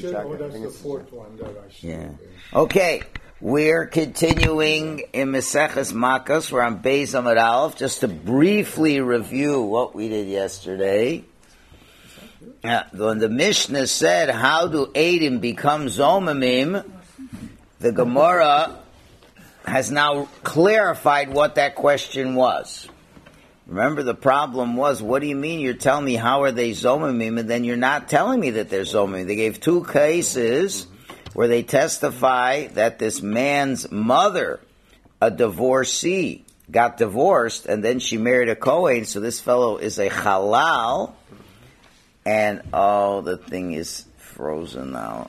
that's the fourth one that I see. Yeah. Okay. We're continuing in Maseches Makkos. We're on Beis Amud Aleph. Just to briefly review what we did yesterday. When the Mishnah said, how do Eidim become Zomamim? The Gemara has now clarified what that question was. Remember, the problem was, what do you mean you're telling me how are they Zomamim, and then you're not telling me that they're Zomamim? They gave two cases where they testify that this man's mother, a divorcee, got divorced, and then she married a Kohen, so this fellow is a halal, and, the thing is frozen now.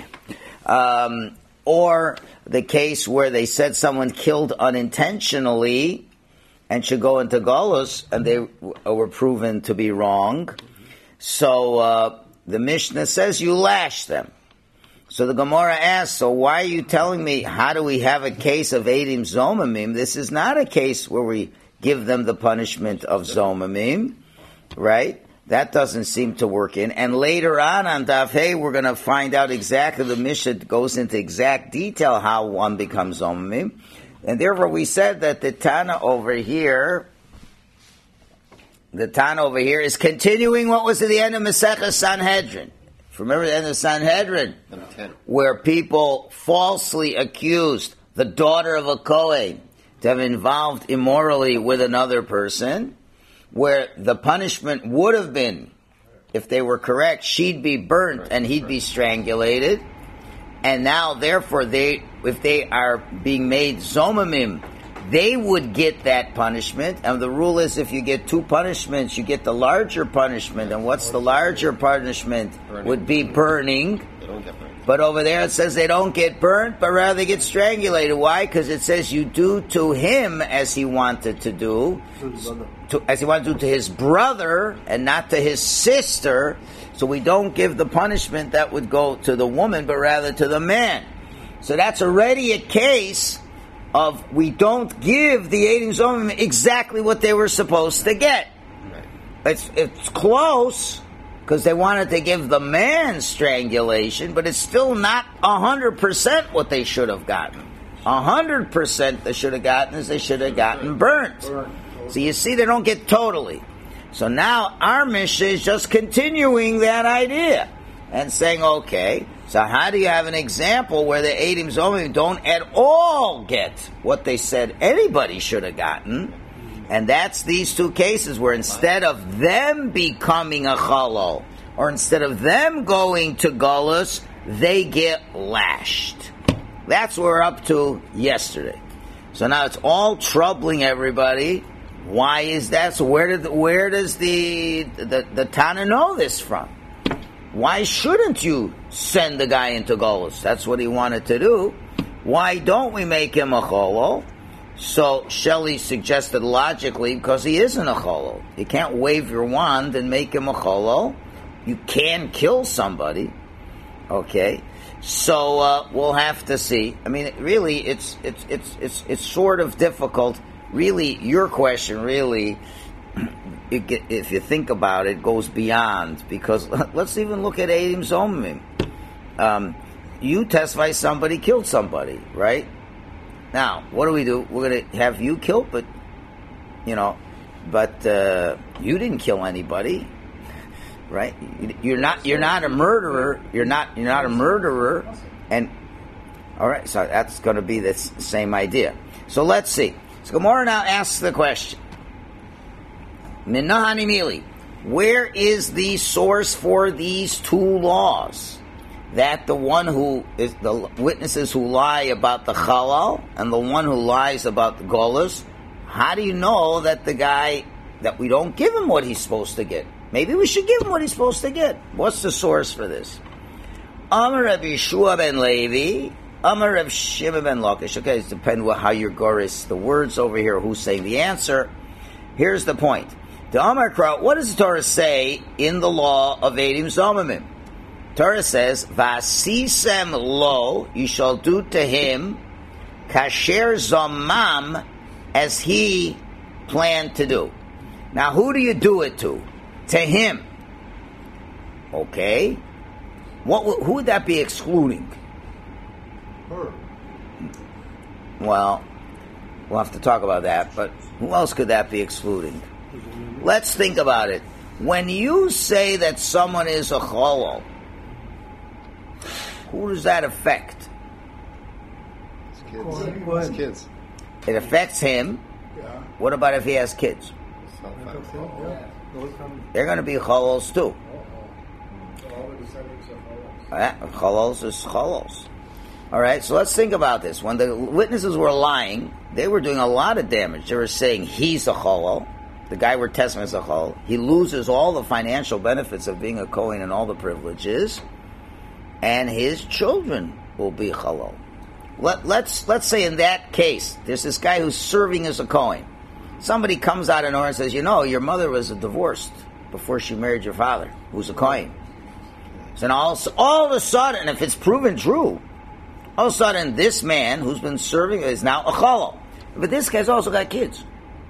Or the case where they said someone killed unintentionally and should go into Golus, and they were proven to be wrong. So the Mishnah says you lash them. So the Gemara asks, so why are you telling me, how do we have a case of Eidim Zomamim? This is not a case where we give them the punishment of Zomamim, right? That doesn't seem to work in. And later on Daf Hey, we're going to find out exactly, the Mishnah goes into exact detail how one becomes Zomamim. And therefore we said that the Tana over here is continuing what was at the end of Maseches Sanhedrin. Remember the end of Sanhedrin? Where people falsely accused the daughter of a Kohen to have involved immorally with another person, where the punishment would have been, if they were correct, she'd be burnt and he'd be strangulated. And now, therefore, if they are being made Zomamim, they would get that punishment. And the rule is, if you get two punishments, you get the larger punishment. And what's the larger punishment? Would be burning. They don't get burned. But over there it says they don't get burnt, but rather they get strangulated. Why? Because it says you do to him as he wanted to do, as he wanted to do to his brother and not to his sister. So we don't give the punishment that would go to the woman, but rather to the man. So that's already a case of we don't give the Eidim Zomamim exactly what they were supposed to get. It's close, because they wanted to give the man strangulation, but it's still not 100% what they should have gotten. 100% they should have gotten is they should have gotten burnt. So you see, they don't get totally. So now our Mishnah is just continuing that idea and saying, okay, so how do you have an example where the Eidim Zomamim don't at all get what they said anybody should have gotten? And that's these two cases where instead of them becoming a chalal, or instead of them going to Golus, they get lashed. That's what we're up to yesterday. So now it's all troubling everybody. Why is that? So where does the Tana know this from? Why shouldn't you send the guy into Golus? That's what he wanted to do. Why don't we make him a chalal? So Shelley suggested logically, because he isn't a cholol. You can't wave your wand and make him a cholol. You can kill somebody. Okay, so we'll have to see. I mean, really, it's sort of difficult. Really, your question really, if you think about it, goes beyond, because let's even look at Eidim Zomamim. You testify somebody killed somebody, right? Now, what do? We're going to have you killed, but you didn't kill anybody, right? You're not a murderer. You're not a murderer, and all right. So that's going to be the same idea. So let's see. So Gemara now asks the question: Minahani Mili, where is the source for these two laws? That the one who is the witnesses who lie about the chalal and the one who lies about the golus, how do you know that the guy, that we don't give him what he's supposed to get? Maybe we should give him what he's supposed to get. What's the source for this? Amar Rav Yeshua ben Levi, Amar Rav Shimon ben Lakish. Okay, it depends on how your goris, the words over here, who's saying the answer. Here's the point. The Amar Kraut, what does the Torah say in the law of Eidim Zomamim? Torah says, Vasisem lo, you shall do to him, kasher zomam, as he planned to do. Now, who do you do it to? To him. Okay. Who would that be excluding? Her. Well, we'll have to talk about that, but who else could that be excluding? Let's think about it. When you say that someone is a cholol, who does that affect? His kids. It affects him. Yeah. What about if he has kids? They're going to be cholols too. All the descendants of Cholos. Cholols is cholols. All right, so let's think about this. When the witnesses were lying, they were doing a lot of damage. They were saying he's a cholol. The guy we're testing is a cholol. He loses all the financial benefits of being a Kohen and all the privileges, and his children will be cholol. Let's say in that case, there's this guy who's serving as a Kohen. Somebody comes out of nowhere and says, your mother was divorced before she married your father, who's a Kohen. So now all of a sudden, if it's proven true, all of a sudden this man who's been serving is now a cholol. But this guy's also got kids.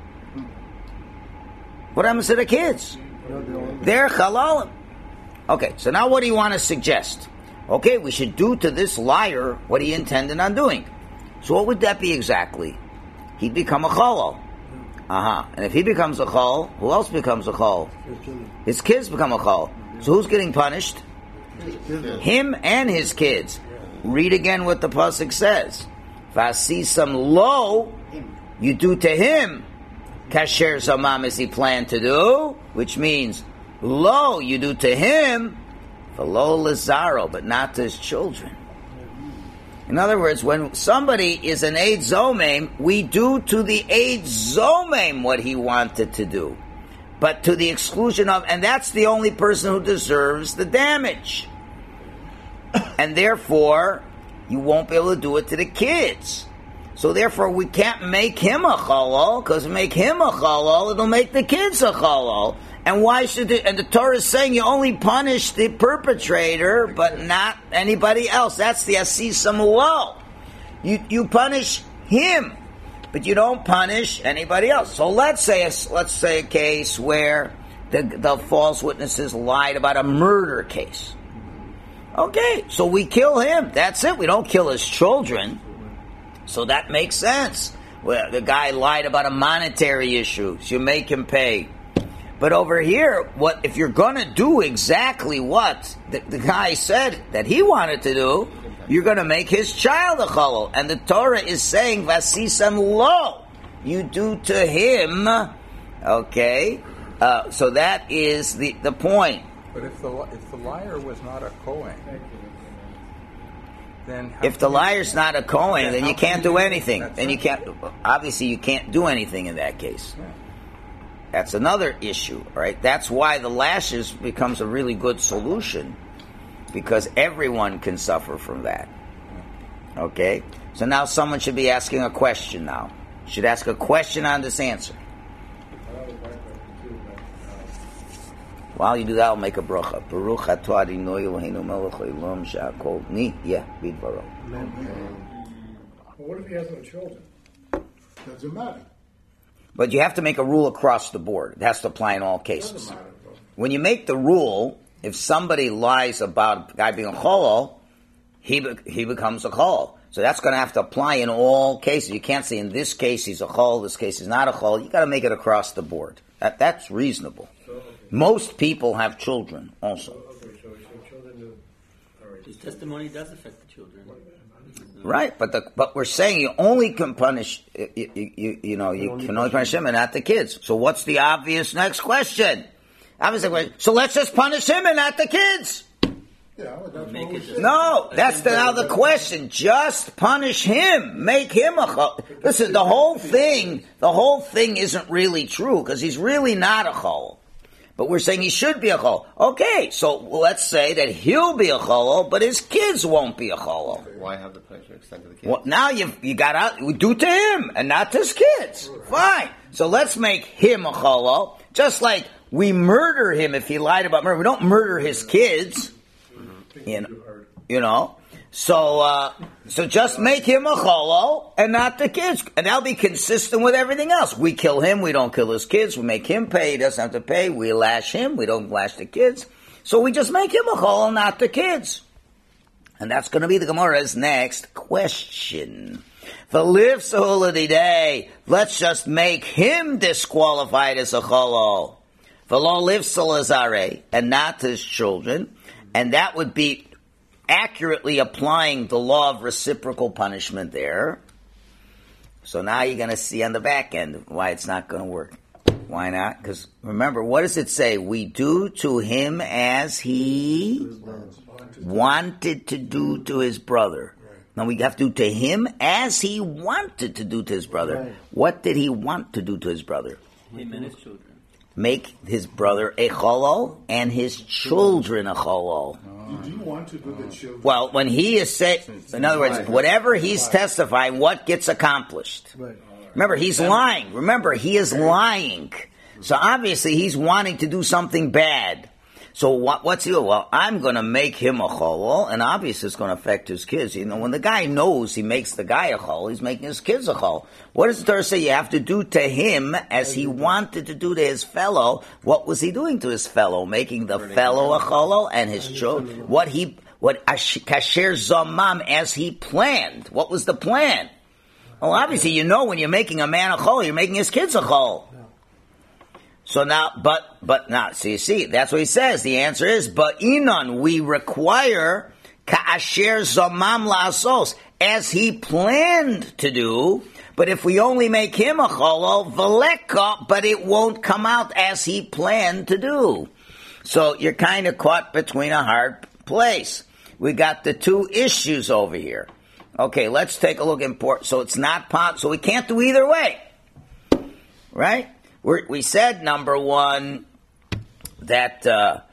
What happens to the kids? They're chalolim. Okay, so now what do you want to suggest? Okay, we should do to this liar what he intended on doing. So what would that be exactly? He'd become a cholol. And if he becomes a chol, who else becomes a chol? His kids become a chol. So who's getting punished? Him and his kids. Read again what the pasuk says. Vasisam lo, you do to him kasher zamam as he planned to do, which means lo, you do to him v'lo lezaro, but not to his children. In other words, when somebody is an Eid Zomem, we do to the Eid Zomem what he wanted to do. But to the exclusion of, and that's the only person who deserves the damage. And therefore, you won't be able to do it to the kids. So therefore, we can't make him a cholol, because make him a cholol, it'll make the kids a cholol. And why should it? And the Torah is saying you only punish the perpetrator, but not anybody else. That's the asisam lo. You punish him, but you don't punish anybody else. So let's say a case where the false witnesses lied about a murder case. Okay, so we kill him. That's it. We don't kill his children. So that makes sense. Well, the guy lied about a monetary issue, so you make him pay. But over here, what if you're going to do exactly what the guy said that he wanted to do, you're going to make his child a cholol. And the Torah is saying, Vasisam lo, you do to him. Okay? So that is the point. But if the liar was not a Kohen, then if the liar's not a Kohen, then you can't do anything. Then you can't. Obviously, you can't do anything in that case. Yeah. That's another issue, right? That's why the lashes becomes a really good solution, because everyone can suffer from that. Okay? So now someone should be asking a question now. Should ask a question on this answer. While you do that, I'll make a bracha. Baruch atah Adonai Eloheinu melech haolam she'akol nihiyeh bidvaro. Well, what if he has no children? Doesn't matter. But you have to make a rule across the board. It has to apply in all cases. Doesn't matter. When you make the rule, if somebody lies about a guy being a cholol, he becomes a chol. So that's going to have to apply in all cases. You can't say in this case he's a chol, this case he's not a chol. You got to make it across the board. That's reasonable. Most people have children also. His testimony does affect the children. Right, but we're saying you only can punish, you can only punish him and not the kids. So what's the obvious next question? So let's just punish him and not the kids. Yeah, well, that's what we said. No, that's now the question. Just punish him. Make him a chol. Listen, the whole thing isn't really true, because he's really not a chol. But we're saying he should be a chol. Okay, so let's say that he'll be a chol, but his kids won't be a chol. Why have the pleasure extend to the kids? Well, now you got out. Do to him and not to his kids. Fine. So let's make him a chol. Just like we murder him if he lied about murder. We don't murder his kids. You know. So just make him a cholo and not the kids, and that'll be consistent with everything else. We kill him, we don't kill his kids. We make him pay, he doesn't have to pay. We lash him, we don't lash the kids. So we just make him a chol, not the kids. And that's going to be the Gemara's next question. The lives holiday day, let's just make him disqualified as a cholol. The law lives salazare, and not his children. And that would be accurately applying the law of reciprocal punishment there. So now you're going to see on the back end why it's not going to work. Why not? Because remember, what does it say? We do to him as he wanted to do to his brother. Now we have to do to him as he wanted to do to his brother. Right. What did he want to do to his brother? Him and his children. Make his brother a cholol and his children a cholol. Did you want to do the children? Well, when he is saying, in other words, whatever he's testifying, what gets accomplished? Right. Remember, he's lying. Remember, he is lying. So obviously he's wanting to do something bad. So what's he do? Well, I'm going to make him a cholol, and obviously it's going to affect his kids. You know, when the guy knows he makes the guy a cholol, he's making his kids a cholol. What does the Torah say? You have to do to him as he wanted to do to his fellow. What was he doing to his fellow? Making the fellow a cholol and his children. What kasher zomam as he planned. What was the plan? Well, obviously you know when you're making a man a chol, you're making his kids a chol. So now, but now, so you see, that's what he says. The answer is, but inon, we require ka'asher zomam la'asos, as he planned to do, but if we only make him a cholol, v'leka, but it won't come out as he planned to do. So you're kind of caught between a hard place. We got the two issues over here. Okay, let's take a look in so it's not so we can't do either way. Right? We said, number one, that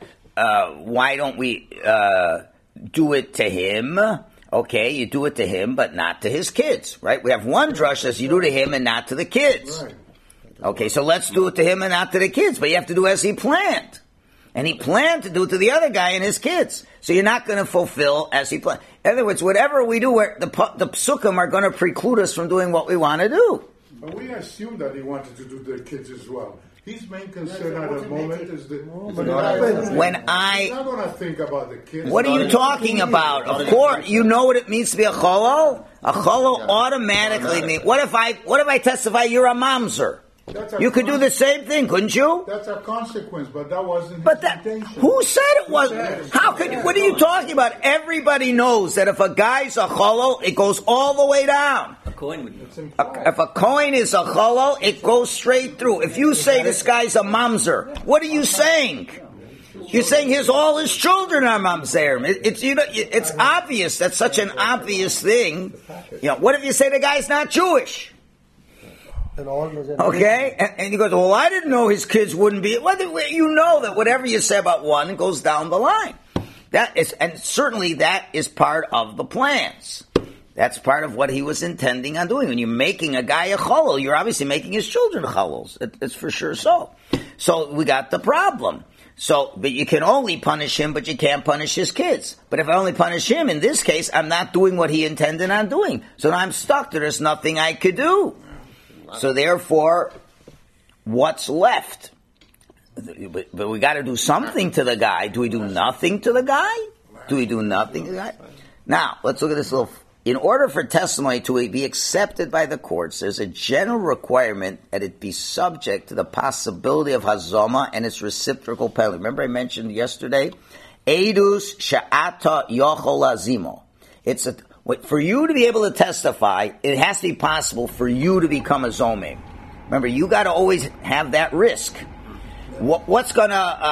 why don't we do it to him? Okay, you do it to him, but not to his kids, right? We have one drush that you do to him and not to the kids. Right. Okay, so let's do it to him and not to the kids, but you have to do as he planned. And he planned to do it to the other guy and his kids. So you're not going to fulfill as he planned. In other words, whatever we do, the psukim are going to preclude us from doing what we want to do. But we assume that he wanted to do the kids as well. His main concern at the moment is that he's not going to think about the kids. What are you talking about? Of course, you know what it means to be a cholol. A cholol automatically means. What if I testify you're a mamzer? You could do the same thing, couldn't you? That's a consequence, but that wasn't his intention. Who said it wasn't? How could? What are you talking about? Everybody knows that if a guy's a cholol, it goes all the way down. If a coin is a cholol, it goes straight through. If you say this guy's a mamzer, what are you saying? You're saying all his children are mamzerim. It's obvious. That's such an obvious thing. What if you say the guy's not Jewish? Okay, and he goes, well, I didn't know his kids wouldn't be. Well, you know that whatever you say about one goes down the line. And certainly that is part of the plans. That's part of what he was intending on doing. When you're making a guy a cholol, you're obviously making his children cholols. It's for sure so. So we got the problem. But you can only punish him, but you can't punish his kids. But if I only punish him, in this case, I'm not doing what he intended on doing. So now I'm stuck. There's nothing I could do. So therefore, what's left? But we got to do something to the guy. Do we do nothing to the guy? Do we do nothing to the guy? Now, let's look at this little. In order for testimony to be accepted by the courts, there's a general requirement that it be subject to the possibility of hazoma and its reciprocal penalty. Remember I mentioned yesterday? Eidus sha'ata yochol azimo. For you to be able to testify, it has to be possible for you to become a zomim. Remember, you got to always have that risk. What's going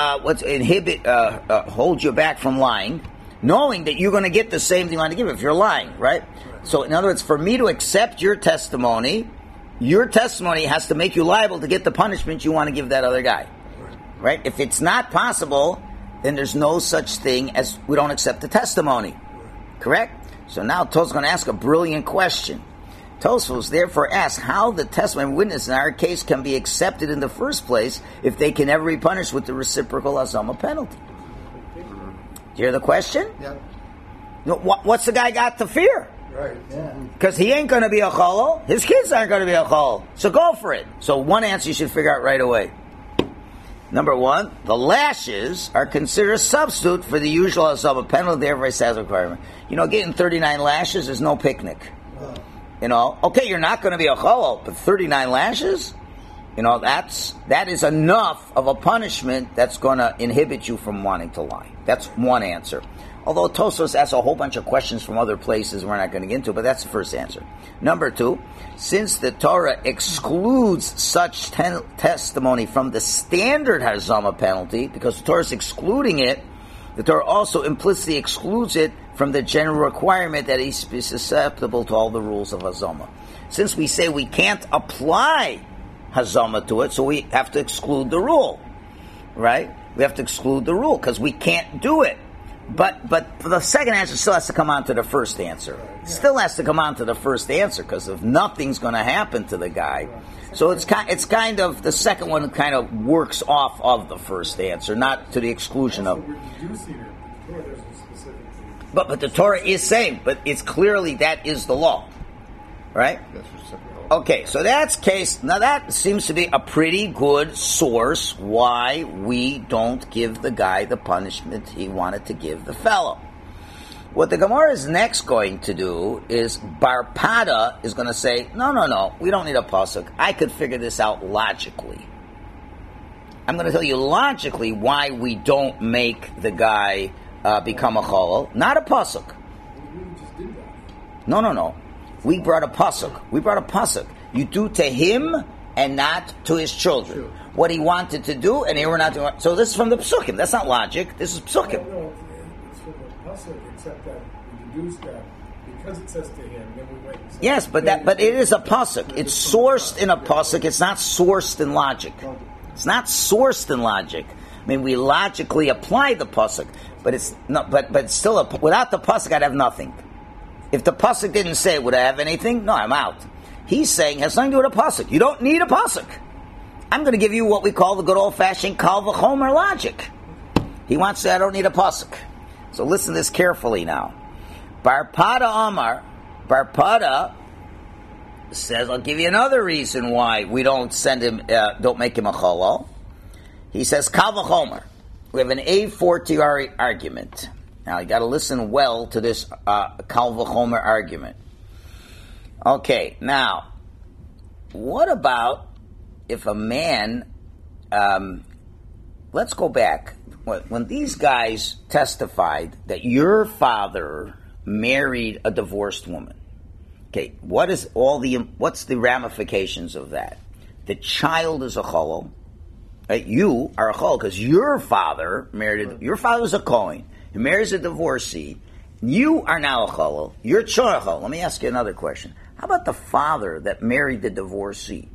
to hold you back from lying? Knowing that you're going to get the same thing you want to give if you're lying, right? So, in other words, for me to accept your testimony has to make you liable to get the punishment you want to give that other guy, right? If it's not possible, then there's no such thing as we don't accept the testimony, correct? So now Tosfos is going to ask a brilliant question. Tosfos therefore asks how the testimony of witness in our case can be accepted in the first place if they can never be punished with the reciprocal hazama penalty. Do you hear the question? Yeah. What's the guy got to fear? Right. Because he ain't going to be a cholol. His kids aren't going to be a cholol. So go for it. So one answer you should figure out right away. Number one, the lashes are considered a substitute for the usual hazama penalty, therefore says requirement. Getting 39 lashes is no picnic. Okay, you're not going to be a cholol, but 39 lashes? That is enough of a punishment that's going to inhibit you from wanting to lie. That's one answer. Although Tosfos asks a whole bunch of questions from other places we're not going to get into, but that's the first answer. Number two, since the Torah excludes such testimony from the standard hazama penalty, because the Torah is excluding it, the Torah also implicitly excludes it from the general requirement that he's susceptible to all the rules of hazama. Since we say we can't apply hazama to it, so we have to exclude the rule, right? We have to exclude the rule because we can't do it. But the second answer still has to come on to the first answer. Still has to come on to the first answer because if nothing's going to happen to the guy, so it's kind of the second one kind of works off of the first answer, not to the exclusion of. But the Torah is saying, but it's clearly that is the law, right? Okay, so that's case. Now that seems to be a pretty good source why we don't give the guy the punishment he wanted to give the fellow. What the Gemara is next going to do is Bar Pada is going to say, no, we don't need a pasuk. I could figure this out logically. I'm going to tell you logically why we don't make the guy become a cholol, not a pasuk. No. We brought a pasuk. You do to him and not to his children. Sure. What he wanted to do, and here we're not doing. So this is from the psukim. That's not logic. This is psukim. No, it's from the pasuk, except that we deduce that because it says to him, then we wait. Yes, but it is a pasuk. It's sourced in a pasuk. It's not sourced in logic. It's not sourced in logic. I mean, we logically apply the pasuk, but it's not. But still, without the pasuk, I'd have nothing. If the pasuk didn't say, would I have anything? No, I'm out. He's saying, it has nothing to do with a pasuk. You don't need a pasuk. I'm going to give you what we call the good old-fashioned kal v'chomer logic. He wants to say, I don't need a pasuk. So listen to this carefully now. Bar Pada says, I'll give you another reason why we don't send him, don't make him a cholol. He says, kal v'chomer. We have an A40 argument. Now, you got to listen well to this kal v'chomer argument. Okay, now, what about if a man, let's go back. When these guys testified that your father married a divorced woman, okay, what's the ramifications of that? The child is a cholol. Right? You are a cholol because your father your father was a Kohen. He marries a divorcee. You are now a cholol. You're a cholol. Let me ask you another question. How about the father that married the divorcee?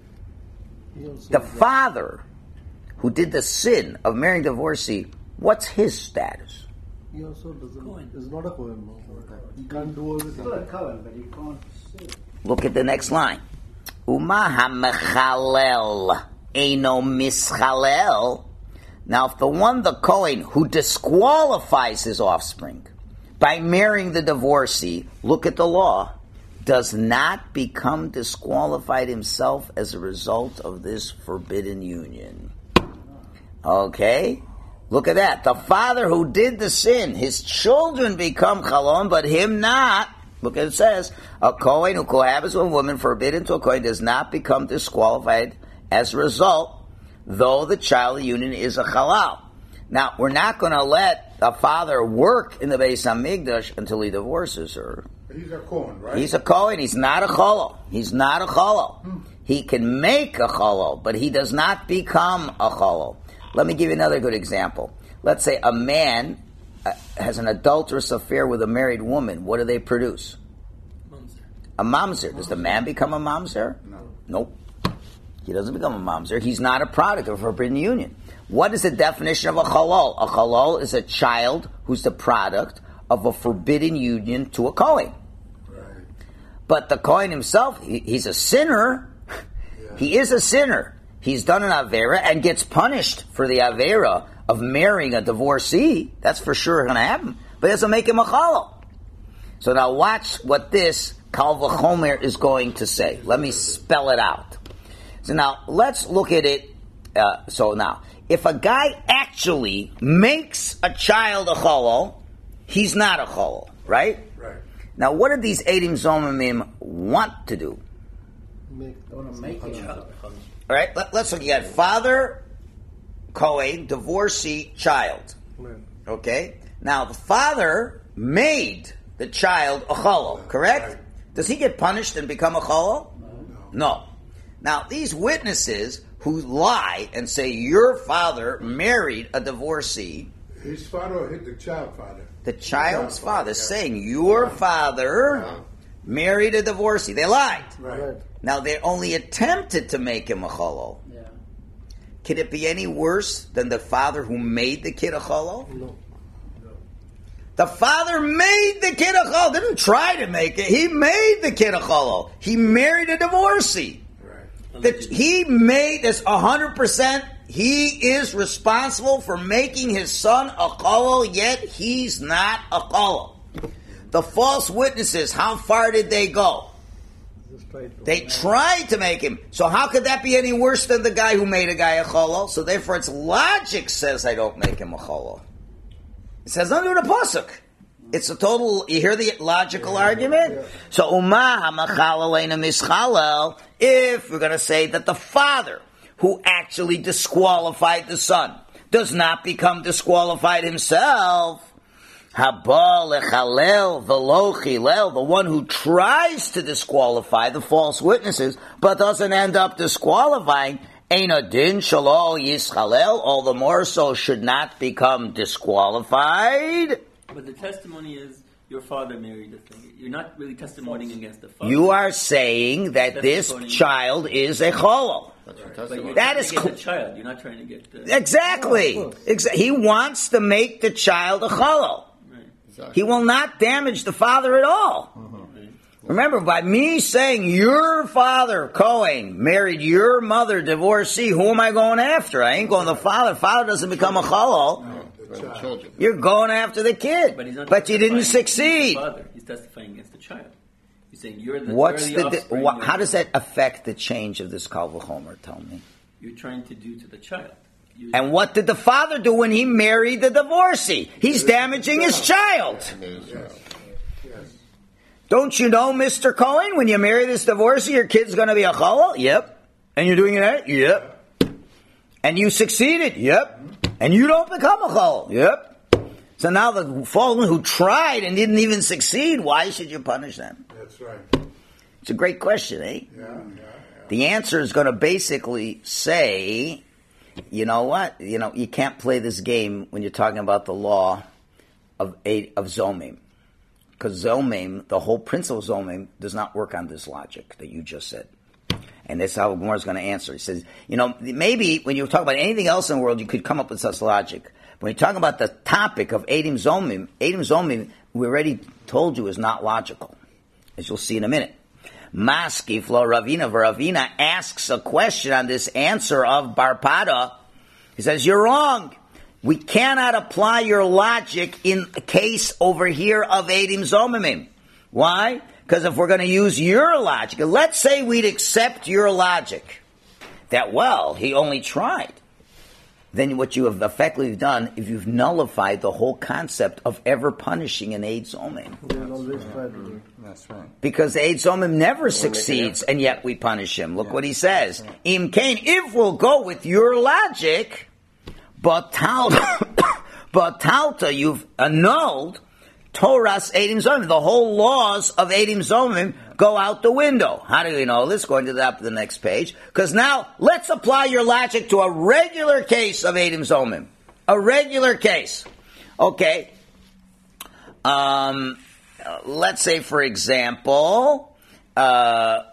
The father who did the sin of marrying a divorcee, what's his status? He also is not a Kohen. He can't do all this. He's not a Kohen, but he can't sin. Look at the next line. Uma ha-mechalel eino mischalel. Now, if the Kohen who disqualifies his offspring by marrying the divorcee, look at the law, does not become disqualified himself as a result of this forbidden union. Okay? Look at that. The father who did the sin, his children become chalon, but him not. Look at it says, a Kohen who cohabits with a woman forbidden to a Kohen does not become disqualified as a result, though the child union is a halal. Now, we're not going to let a father work in the Beis HaMikdash until he divorces her. He's a Kohen, right? He's a Kohen. He's not a cholol. He's not a cholol. He can make a cholol, but he does not become a cholol. Let me give you another good example. Let's say a man has an adulterous affair with a married woman. What do they produce? Mamzer. A mamzer. Does the man become a mamzer? No. Nope. He doesn't become a mamzer. He's not a product of a forbidden union. What is the definition of a cholol? A cholol is a child who's the product of a forbidden union to a Kohen. But the Kohen himself, he's a sinner. Yeah. He is a sinner. He's done an Avera and gets punished for the Avera of marrying a divorcee. That's for sure going to happen. But it doesn't make him a cholol. So now watch what this kal v'chomer is going to say. Let me spell it out. So now let's look at it. So now, if a guy actually makes a child a cholol, he's not a cholol, right? Right. Now, what did these Eidim Zomimim want to do? Make a child. All right, let's look at father, Kohen, divorcee, child. Okay? Now, the father made the child a cholol, correct? Right. Does he get punished and become a cholol? No. Now, these witnesses who lie and say your father married a divorcee, His father hit the child father. the child's father saying your father married a divorcee. They lied. Right. Now, they only attempted to make him a cholol. Yeah. Can it be any worse than the father who made the kid a cholol? No. The father made the kid a cholol. Didn't try to make it. He made the kid a cholol. He married a divorcee. He made this 100%. He is responsible for making his son a cholol, yet he's not a cholol. The false witnesses, how far did they go? They tried to make him. So how could that be any worse than the guy who made a guy a cholol? So therefore, its logic says I don't make him a cholol. It says nothing to the pasuk. It's a total. You hear the logical argument? Yeah. So umah hamachalaleina mischalel. If we're going to say that the father who actually disqualified the son does not become disqualified himself, haba lechalel velo chilel, the one who tries to disqualify the false witnesses but doesn't end up disqualifying, ein adin shelo yischalel, all the more so should not become disqualified. But the testimony is your father married the thing. You're not really testimonying against the father. You are saying that this child is a cholol. That is the child. You're not trying to get the... Exactly. He wants to make the child a cholol. Right. Exactly. He will not damage the father at all. Right. Remember, by me saying your father, Kohen, married your mother, divorcee, who am I going after? I ain't going to the father. Father doesn't become a cholol. Children. You're going after the kid, but you didn't succeed. He's testifying against the child. He's saying you're the. How does that affect the change of this Kal V'chomer? Tell me. You're trying to do to the child. And what did the father do when he married the divorcee? He's damaging his child. Don't you know, Mr. Cohen, when you marry this divorcee, your kid's going to be a cholol? Yep. And you're doing it? Yep. And you succeeded? Yep. And you don't become a cholol? Yep. So now the fallen who tried and didn't even succeed, why should you punish them? That's right. It's a great question, eh? Yeah. The answer is going to basically say, you know what? You can't play this game when you're talking about the law of Zomim. Because Zomim, the whole principle of Zomim, does not work on this logic that you just said. And that's how Gemara is going to answer. He says, maybe when you talk about anything else in the world, you could come up with such logic. When you talk about the topic of Eidim Zomim, we already told you is not logical, as you'll see in a minute. Maskif lo Ravina, Ravina asks a question on this answer of Barpada. He says, you're wrong. We cannot apply your logic in a case over here of Eidim Zomimim. Why? Because if we're going to use your logic, let's say we'd accept your logic that, he only tried. Then what you have effectively done is you've nullified the whole concept of ever punishing an Eid Zomim. That's right. Because the Eid Zomim never succeeds, and yet we punish him. Look what he says. Im Kain, if we'll go with your logic, but Talta, you've annulled Torah's Eidim Zomim. The whole laws of Eidim Zomim go out the window. How do we know this? Going to the next page. Because now, let's apply your logic to a regular case of Eidim Zomim. A regular case. Okay. Let's say, for example, Uma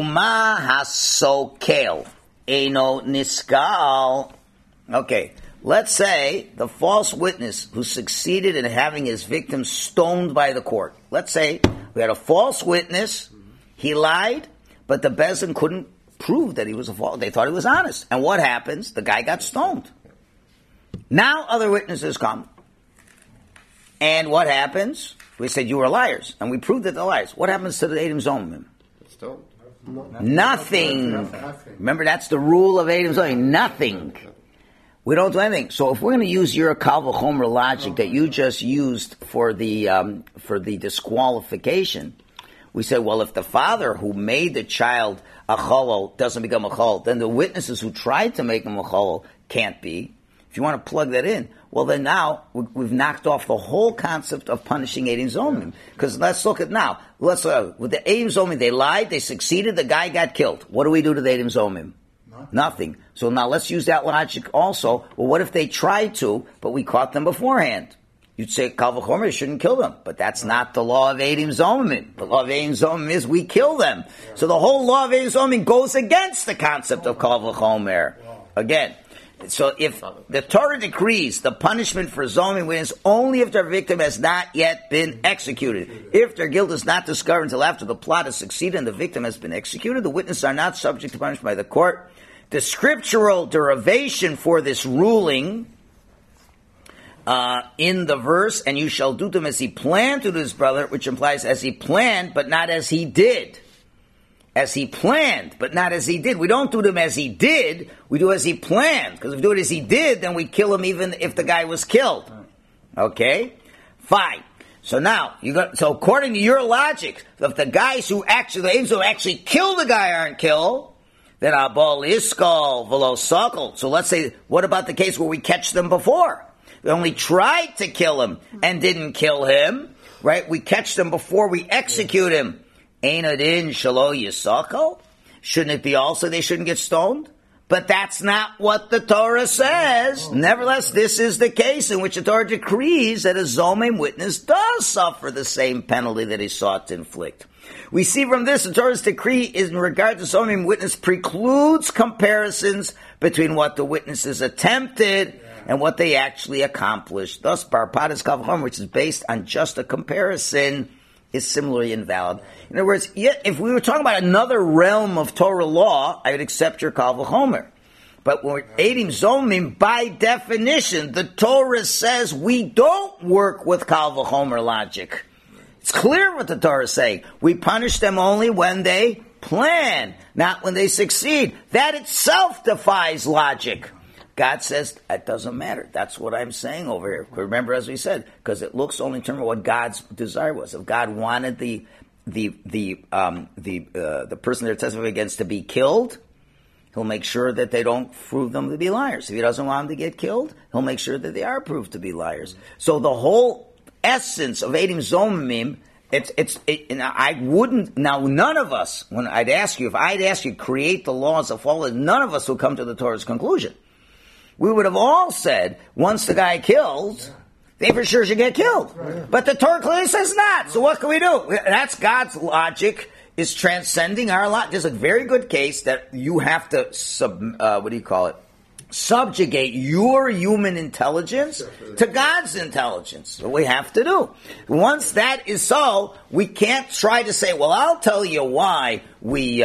hasokel eno niskal. Okay. Let's say the false witness who succeeded in having his victim stoned by the court. Let's say we had a false witness, he lied, but the Bezdin couldn't prove that he was a false. They thought he was honest. And what happens? The guy got stoned. Now other witnesses come. And what happens? We said you were liars, and we proved that they're liars. What happens to the Eidim Zomim? Stoned. Nothing. Remember, that's the rule of Eidim Zomim. Nothing. We don't do anything. So if we're going to use your Kal V'chomer logic that you just used for the disqualification, we say, well, if the father who made the child a cholol doesn't become a cholol, then the witnesses who tried to make him a cholol can't be. If you want to plug that in, well, then now we've knocked off the whole concept of punishing Eidim Zomim. Because let's look at now. With the Eidim Zomim, they lied, they succeeded, the guy got killed. What do we do to the Eidim Zomim? Nothing. So now let's use that logic also. Well, what if they tried to, but we caught them beforehand? You'd say, Kal V'chomer, you shouldn't kill them. But that's not the law of Eidim Zomim. The law of Eidim Zomim is we kill them. So the whole law of Eidim Zomim goes against the concept of Kal V'chomer. Again. So if the Torah decrees the punishment for Zomim witness only if their victim has not yet been executed. If their guilt is not discovered until after the plot has succeeded and the victim has been executed, the witnesses are not subject to punishment by the court. The scriptural derivation for this ruling in the verse, and you shall do to him as he planned to do his brother, which implies as he planned, but not as he did. As he planned, but not as he did. We don't do them as he did, we do as he planned. Because if we do it as he did, then we kill him even if the guy was killed. Okay? Fine. So now, so according to your logic, if the guys who actually kill the guy aren't killed, then abol iskal v'lo sakal. So let's say, what about the case where we catch them before? We only tried to kill him and didn't kill him, right? We catch them before we execute him. Ein adin shelo yisakal? Shouldn't it be also they shouldn't get stoned? But that's not what the Torah says. Nevertheless, this is the case in which the Torah decrees that a Zomim witness does suffer the same penalty that he sought to inflict. We see from this, the Torah's decree in regard to Zomim witness precludes comparisons between what the witnesses attempted and what they actually accomplished. Thus, Parpadas Kal V'chomer, which is based on just a comparison, is similarly invalid. In other words, if we were talking about another realm of Torah law, I would accept your Kal V'chomer. But when we're Eidim Zomim, by definition, the Torah says we don't work with Kal V'chomer logic. It's clear what the Torah is saying. We punish them only when they plan, not when they succeed. That itself defies logic. God says, that doesn't matter. That's what I'm saying over here. Remember, as we said, because it looks only in terms of what God's desire was. If God wanted the person they're testifying against to be killed, he'll make sure that they don't prove them to be liars. If he doesn't want them to get killed, he'll make sure that they are proved to be liars. So the whole essence of Eidim Zomim, I wouldn't, now none of us, when I'd ask you, if I'd ask you to create the laws of fall, none of us would come to the Torah's conclusion. We would have all said, once the guy kills, they for sure should get killed. Right. But the Torah clearly says not. So what can we do? That's God's logic is transcending our logic. There's a very good case that you have to, subjugate your human intelligence to God's intelligence. So we have to do. Once that is so, we can't try to say, well, I'll tell you why we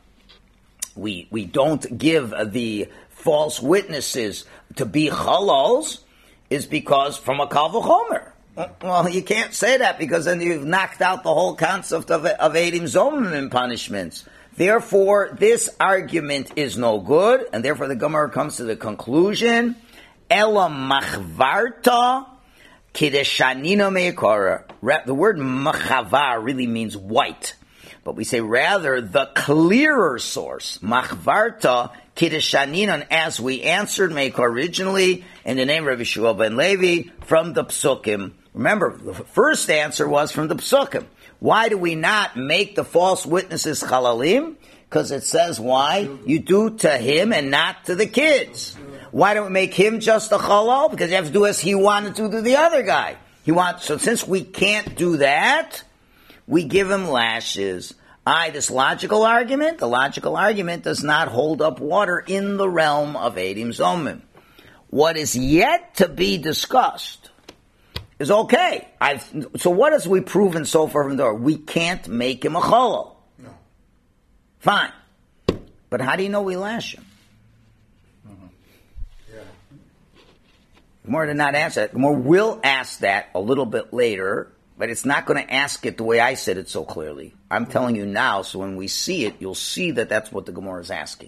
don't give the false witnesses to be chalols is because from a Kal V'chomer. Well, you can't say that because then you've knocked out the whole concept of Eidim Zomim punishments. Therefore, this argument is no good, and therefore the Gemara comes to the conclusion, Ela machvarta kideshanina meikara. The word machavar really means white. But we say rather the clearer source, machvarta kideshaninon, as we answered Meikar originally in the name of Rabbi Shmuel ben Levi from the Psukim. Remember, the first answer was from the Psukim. Why do we not make the false witnesses chalalim? Because it says why? You do to him and not to the kids. Why don't we make him just a chalal? Because you have to do as he wanted to do the other guy. So since we can't do that, we give him lashes. The logical argument does not hold up water in the realm of Eidim Zomim. What is yet to be discussed is okay. So what has we proven so far from the Torah? We can't make him a cholol. No. Fine. But how do you know we lash him? Mm-hmm. Yeah. Gemara did not answer that. Gemara will ask that a little bit later, but it's not going to ask it the way I said it so clearly. I'm telling you now, so when we see it, you'll see that that's what the Gemara is asking.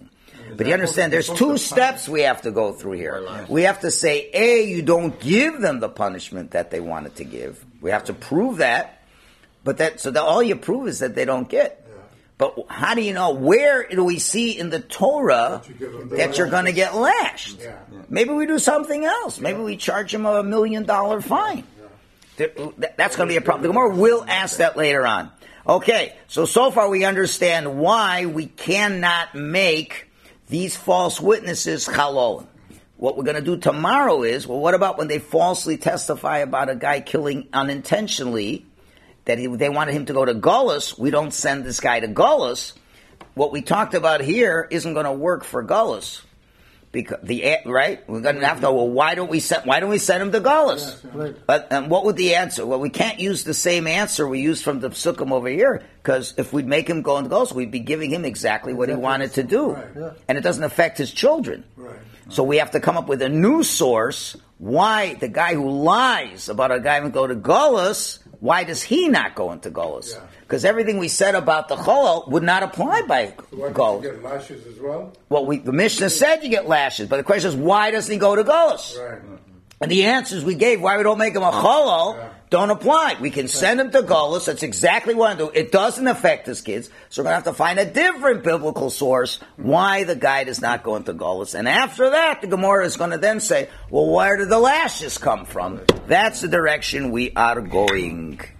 But you understand, there's two steps we have to go through here. We have to say, A, you don't give them the punishment that they wanted to give. We have to prove that. But all you prove is that they don't get. But how do you know? Where do we see in the Torah that you're going to get lashed? Yeah. Maybe we do something else. Maybe we charge them $1 million fine. That's going to be a problem. The Gemara will ask that later on. Okay, so far we understand why we cannot make these false witnesses halal. What we're going to do tomorrow is, well, what about when they falsely testify about a guy killing unintentionally, that they wanted him to go to Gullus? We don't send this guy to Gullus. What we talked about here isn't going to work for Gullus. Because right, we're going to have to go. Well, why don't we send him to Gullus? Right. But what would the answer? Well, we can't use the same answer we used from the Psukim over here, because if we'd make him go into Gullus, we'd be giving him exactly what he wanted to do, and it doesn't affect his children. Right. So we have to come up with a new source. Why the guy who lies about a guy who go to Gullus? Why does he not go into Gullus? Because everything we said about the Cholol would not apply by Gullus. You get lashes as well? Well, the Mishnah said you get lashes, but the question is, why doesn't he go to Gullus? Right. And the answers we gave, why we don't make him a Cholol, don't apply. We can send him to Gullus. That's exactly what I do. It doesn't affect his kids, so we're going to have to find a different biblical source why the guy does not go into Gullus. And after that, the Gemara is going to then say, well, where did the lashes come from? That's the direction we are going.